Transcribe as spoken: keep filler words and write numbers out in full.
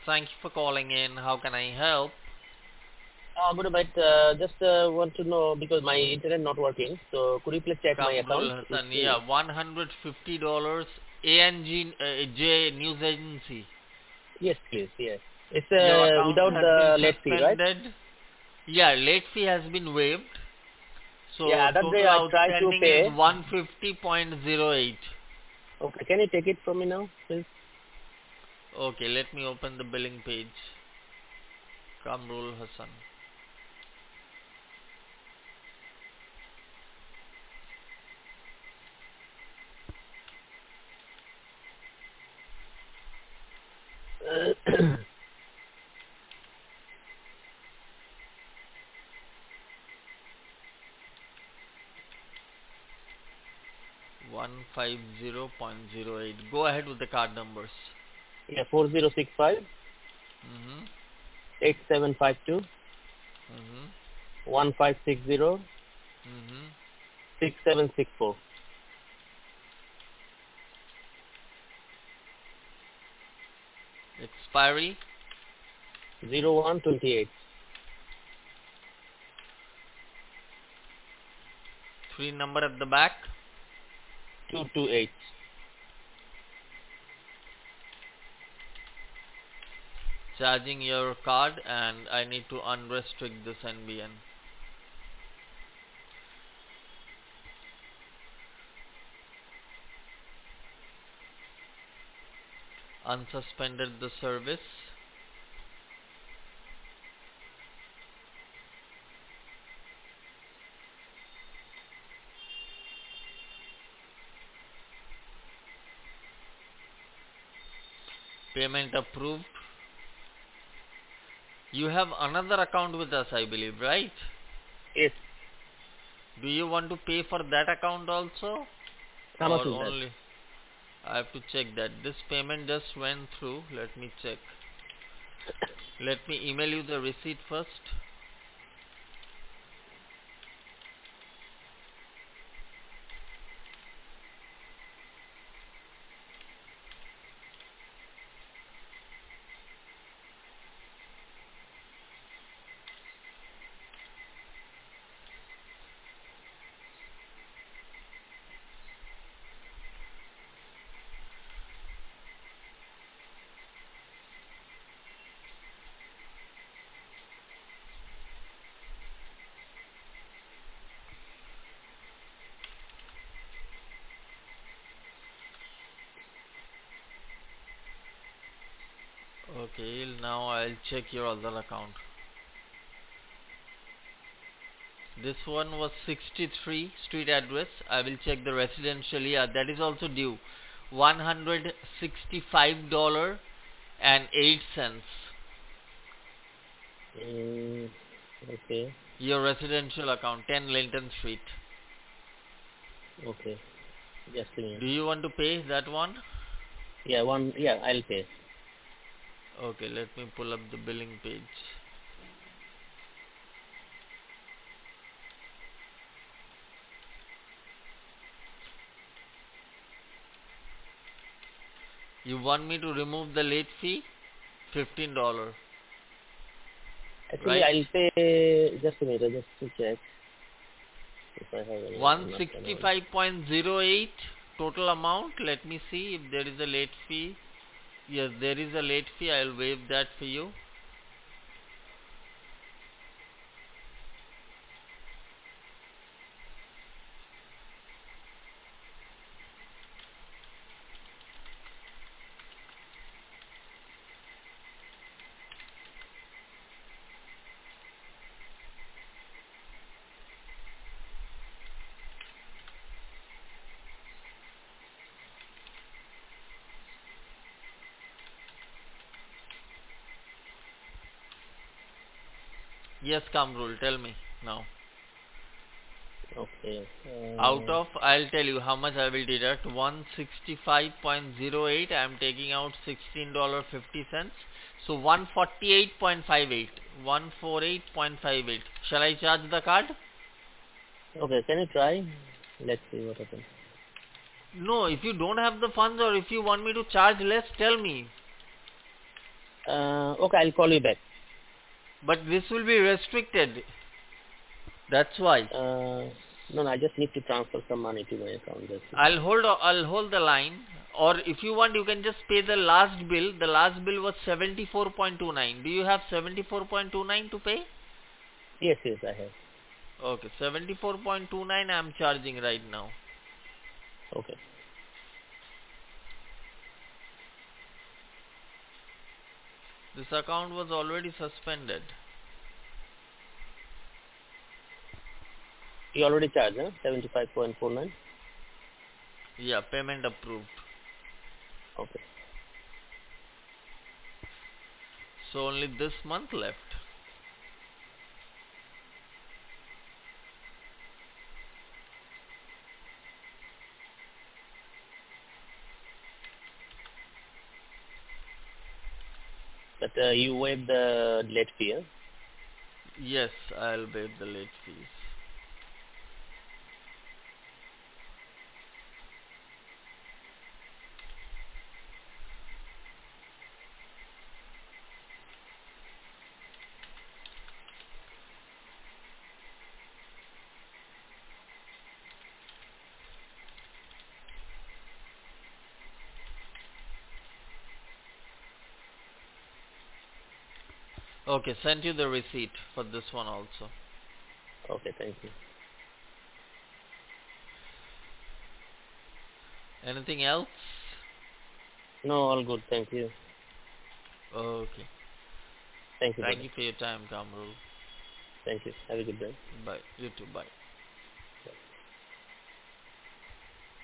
Thank you for calling in. How can I help? Uh, good night. Uh, just uh, want to know because my internet not working. So could you please check my Kamrul account? If Hassan. you, Yeah, one hundred fifty dollars A N G uh, J News Agency. yes, please. Yes. It's Your uh, account without has been the late fee, right? suspended. Yeah, late fee has been waived. So Yeah, that day total I tried to outstanding is pay. one hundred fifty point zero eight. Okay, can you take it from me now, please? Okay, let me open the billing page. Kamrul Hassan. one hundred fifty point zero eight. Go ahead with the card numbers. yeah, four zero six five Mm-hmm. eight seven five two Mm-hmm. one five six zero Mm-hmm. six seven six four Expiry. zero one twenty eight Three number at the back. two two eight. Charging your card, and I need to unrestrict this N B N. Unsuspended the service. Payment approved. You have another account with us, I believe, right? Yes. Do you want to pay for that account also? How much Or is that? only? I have to check that. This payment just went through. Let me check. Let me email you the receipt first. Okay, now I'll check your other account. This one was sixty-three street address. I will check the residential. Yeah, that is also due. one hundred sixty-five dollars and eight cents. Mm, okay. Your residential account, ten Linton Street. Okay. Just a minute. Do you want to pay that one? Yeah, one. Yeah, I'll pay. Okay, let me pull up the billing page. You want me to remove the late fee? fifteen dollars, Actually, right? I'll pay. Just a minute. Just to check if I have any enough amount. one hundred sixty-five point zero eight total amount. Let me see if there is a late fee. Yes, there is a late fee. I'll waive that for you. Yes, Kamrul, tell me now. Okay. Out Uh, of, I'll tell you how much I will deduct. one hundred sixty-five point zero eight. I am taking out sixteen dollars and fifty cents. So one hundred forty-eight point five eight. one hundred forty-eight point five eight. Shall I charge the card? okay. Can you try? Let's see what happens. No, if you don't have the funds or if you want me to charge less, tell me. Uh, okay, I'll call you back. But this will be restricted. That's why. Uh, no, no, I just need to transfer some money to my account. That's it. I'll hold. I'll hold the line. Or if you want, you can just pay the last bill. The last bill was seventy-four point two nine. Do you have seventy-four point two nine to pay? Yes, yes, I have. Okay, seventy-four point two nine I am charging right now. Okay. This account was already suspended. You already charged, huh? seventy-five point four nine? Yeah, payment approved. Okay. So only this month left. But uh, you waive the late fee, huh? Yes, I'll waive the late fees. Okay, sent you the receipt for this one also. Okay, thank you. Anything else? No, all good. Thank you. Okay. Thank you. Thank Brother. you for your time, Kamrul. Thank you. Have a good day. Bye. You too. Bye.